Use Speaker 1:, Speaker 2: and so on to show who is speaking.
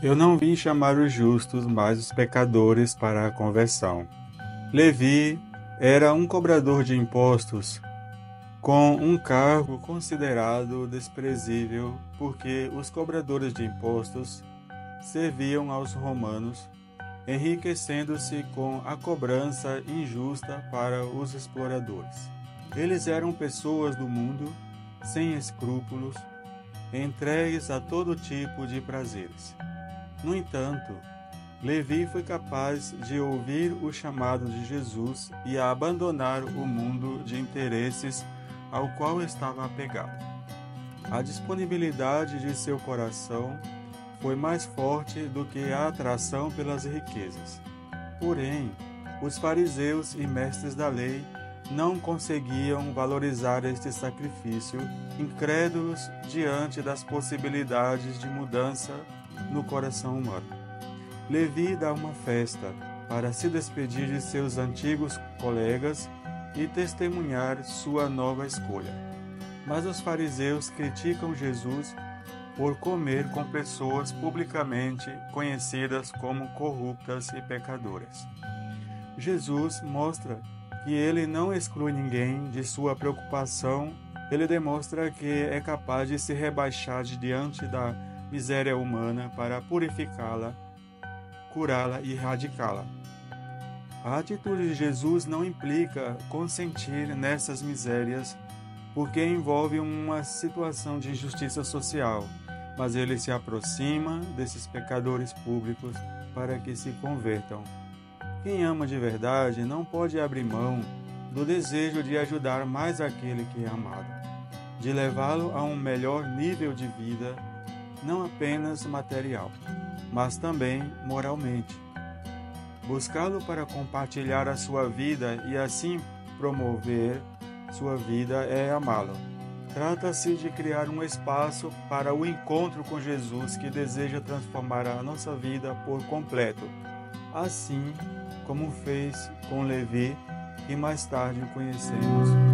Speaker 1: Eu não vim chamar os justos, mas os pecadores para a conversão. Levi era um cobrador de impostos com um cargo considerado desprezível, porque os cobradores de impostos serviam aos romanos, enriquecendo-se com a cobrança injusta para os exploradores. Eles eram pessoas do mundo, sem escrúpulos, entregues a todo tipo de prazeres. No entanto, Levi foi capaz de ouvir o chamado de Jesus e a abandonar o mundo de interesses ao qual estava apegado. A disponibilidade de seu coração foi mais forte do que a atração pelas riquezas. Porém, os fariseus e mestres da lei não conseguiam valorizar este sacrifício, incrédulos diante das possibilidades de mudança no coração humano. Levi dá uma festa para se despedir de seus antigos colegas e testemunhar sua nova escolha. Mas os fariseus criticam Jesus por comer com pessoas publicamente conhecidas como corruptas e pecadoras. Jesus mostra que ele não exclui ninguém de sua preocupação, ele demonstra que é capaz de se rebaixar diante da miséria humana para purificá-la, curá-la e erradicá-la. A atitude de Jesus não implica consentir nessas misérias, porque envolve uma situação de injustiça social, mas ele se aproxima desses pecadores públicos para que se convertam. Quem ama de verdade não pode abrir mão do desejo de ajudar mais aquele que é amado, de levá-lo a um melhor nível de vida, não apenas material, mas também moralmente. Buscá-lo para compartilhar a sua vida e assim promover sua vida é amá-lo. Trata-se de criar um espaço para o encontro com Jesus que deseja transformar a nossa vida por completo, assim como fez com Levi e mais tarde o conhecemos